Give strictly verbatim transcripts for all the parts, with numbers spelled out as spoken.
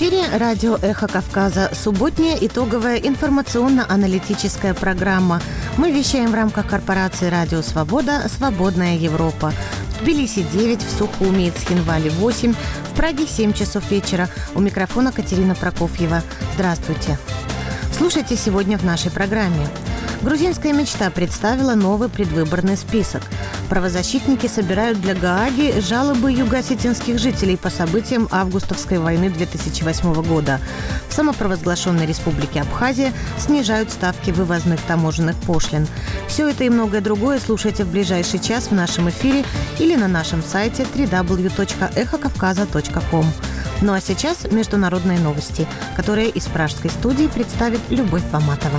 эфире радио «Эхо Кавказа». Субботняя итоговая информационно-аналитическая программа. Мы вещаем в рамках корпорации «Радио Свобода. Свободная Европа». В Тбилиси девять, в Сухуми и Цхинвале восемь, в Праге семь часов вечера. У микрофона Катерина Прокофьева. Здравствуйте. Слушайте сегодня в нашей программе. Грузинская мечта представила новый предвыборный список. Правозащитники собирают для Гааги жалобы юго-осетинских жителей по событиям августовской войны две тысячи восьмого года. В самопровозглашенной республике Абхазия снижают ставки вывозных таможенных пошлин. Все это и многое другое слушайте в ближайший час в нашем эфире или на нашем сайте дабл ю дабл ю дабл ю точка эхо кавказа точка ком. Ну а сейчас международные новости, которые из пражской студии представит Любовь Поматова.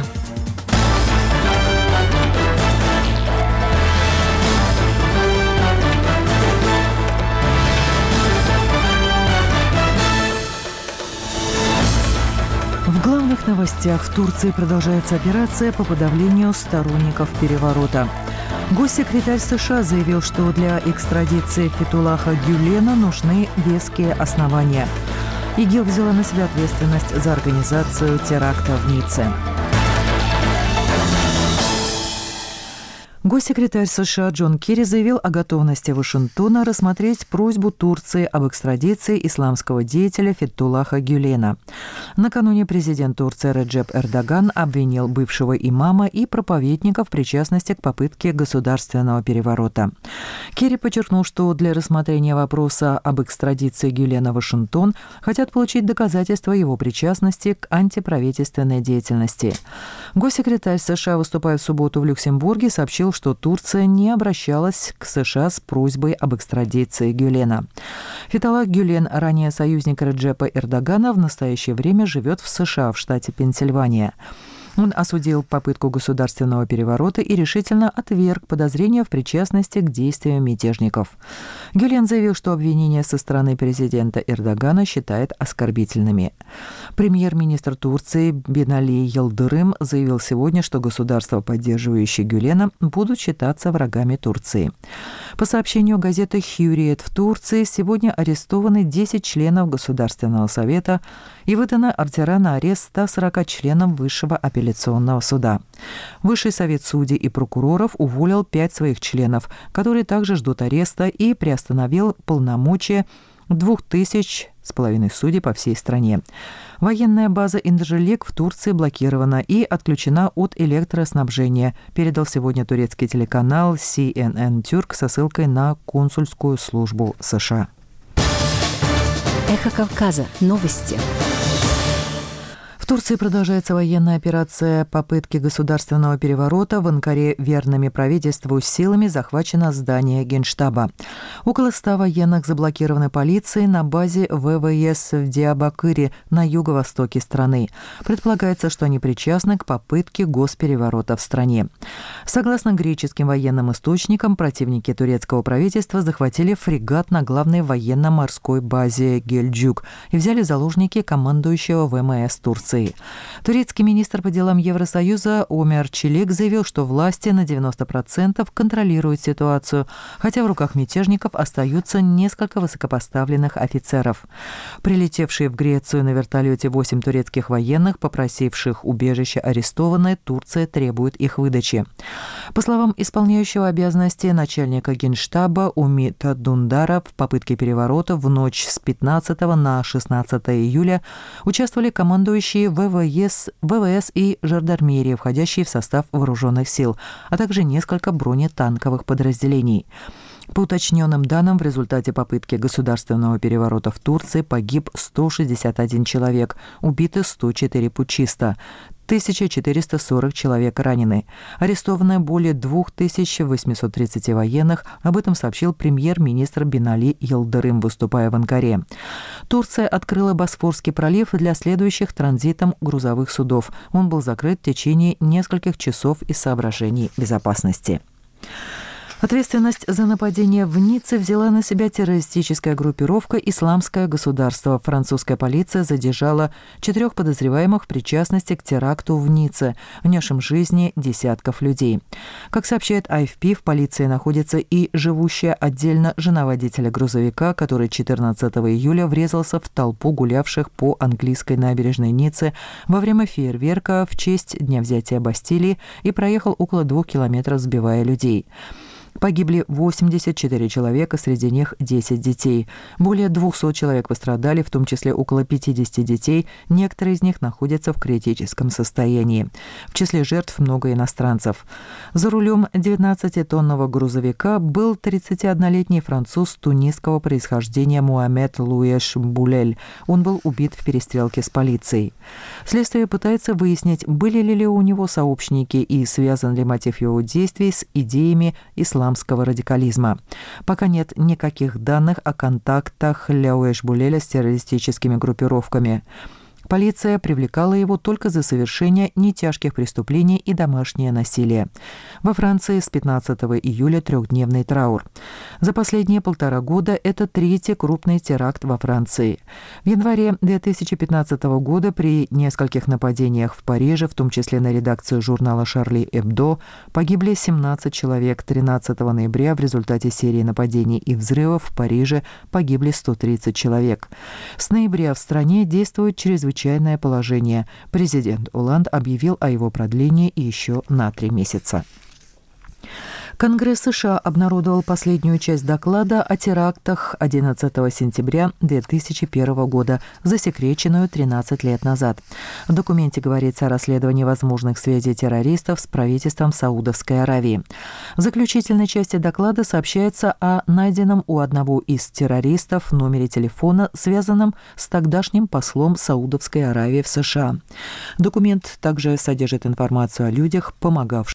В главных новостях: в Турции продолжается операция по подавлению сторонников переворота. Госсекретарь США заявил, что для экстрадиции Фетхуллаха Гюлена нужны веские основания. ИГИЛ взяла на себя ответственность за организацию теракта в Ницце. Госсекретарь США Джон Керри заявил о готовности Вашингтона рассмотреть просьбу Турции об экстрадиции исламского деятеля Фетхуллаха Гюлена. Накануне президент Турции Реджеп Эрдоган обвинил бывшего имама и проповедника в причастности к попытке государственного переворота. Керри подчеркнул, что для рассмотрения вопроса об экстрадиции Гюлена Вашингтон хотят получить доказательства его причастности к антиправительственной деятельности. Госсекретарь США, выступая в субботу в Люксембурге, сообщил, что Турция не обращалась к США с просьбой об экстрадиции Гюлена. Фетхуллах Гюлен, ранее союзник Реджепа Эрдогана, в настоящее время живет в США, в штате Пенсильвания. Он осудил попытку государственного переворота и решительно отверг подозрения в причастности к действиям мятежников. Гюлен заявил, что обвинения со стороны президента Эрдогана считает оскорбительными. Премьер-министр Турции Бинали Йылдырым заявил сегодня, что государства, поддерживающие Гюлена, будут считаться врагами Турции. По сообщению газеты «Хюриет», в Турции сегодня арестованы десять членов Государственного совета и выдана ордера на арест ста сорока членам Высшего апелляционного суда. Высший совет судей и прокуроров уволил пять своих членов, которые также ждут ареста, и приостановил полномочия двух тысяч с половиной судей по всей стране. Военная база Инджелек в Турции блокирована и отключена от электроснабжения, передал сегодня турецкий телеканал си эн эн Тюрк со ссылкой на консульскую службу США. Эхо Кавказа. Новости. В Турции продолжается военная операция попытки государственного переворота. В Анкаре верными правительству силами захвачено здание Генштаба. Около ста военных заблокированы полицией на базе вэ вэ эс в Диабакыре на юго-востоке страны. Предполагается, что они причастны к попытке госпереворота в стране. Согласно греческим военным источникам, противники турецкого правительства захватили фрегат на главной военно-морской базе Гельджук и взяли в заложники командующего вэ эм эс Турции. Турецкий министр по делам Евросоюза Омер Челик заявил, что власти на девяносто процентов контролируют ситуацию, хотя в руках мятежников остаются несколько высокопоставленных офицеров. Прилетевшие в Грецию на вертолете восемь турецких военных, попросивших убежище арестованные, Турция требует их выдачи. По словам исполняющего обязанности начальника Генштаба Умита Дундара, в попытке переворота в ночь с пятнадцатого на шестнадцатое июля участвовали командующие вэ вэ эс, вэ вэ эс и жандармерия, входящие в состав вооруженных сил, а также несколько бронетанковых подразделений. По уточненным данным, в результате попытки государственного переворота в Турции погиб сто шестьдесят один человек, убиты сто четыре путчиста. тысяча четыреста сорок человек ранены. Арестовано более две тысячи восемьсот тридцать военных. Об этом сообщил премьер-министр Бинали Йылдырым, выступая в Анкаре. Турция открыла Босфорский пролив для следующих транзитом грузовых судов. Он был закрыт в течение нескольких часов из соображений безопасности. Ответственность за нападение в Ницце взяла на себя террористическая группировка «Исламское государство». Французская полиция задержала четырех подозреваемых в причастности к теракту в Ницце, унесшим жизни десятков людей. Как сообщает эй эф пи, в полиции находится и живущая отдельно жена водителя грузовика, который четырнадцатого июля врезался в толпу гулявших по английской набережной Ниццы во время фейерверка в честь Дня взятия Бастилии и проехал около двух километров, сбивая людей. Погибли восемьдесят четыре человека, среди них десять детей. Более двухсот человек пострадали, в том числе около пятидесяти детей. Некоторые из них находятся в критическом состоянии. В числе жертв много иностранцев. За рулем девятнадцатитонного грузовика был тридцатиоднолетний француз тунисского происхождения Муаммед Луэш Булель. Он был убит в перестрелке с полицией. Следствие пытается выяснить, были ли у него сообщники и связан ли мотив его действий с идеями исламского исламского радикализма. Пока нет никаких данных о контактах Луэш Булеля с террористическими группировками. Полиция привлекала его только за совершение нетяжких преступлений и домашнее насилие. Во Франции с пятнадцатого июля трехдневный траур. За последние полтора года это третий крупный теракт во Франции. В январе две тысячи пятнадцатого года при нескольких нападениях в Париже, в том числе на редакцию журнала «Шарли Эбдо», погибли семнадцать человек. тринадцатого ноября в результате серии нападений и взрывов в Париже погибли сто тридцать человек. С ноября в стране действует чрезвычайное Чрезвычайное положение. Президент Оланд объявил о его продлении еще на три месяца. Конгресс США обнародовал последнюю часть доклада о терактах одиннадцатого сентября две тысячи первого года, засекреченную тринадцать лет назад. В документе говорится о расследовании возможных связей террористов с правительством Саудовской Аравии. В заключительной части доклада сообщается о найденном у одного из террористов номере телефона, связанном с тогдашним послом Саудовской Аравии в США. Документ также содержит информацию о людях, помогавших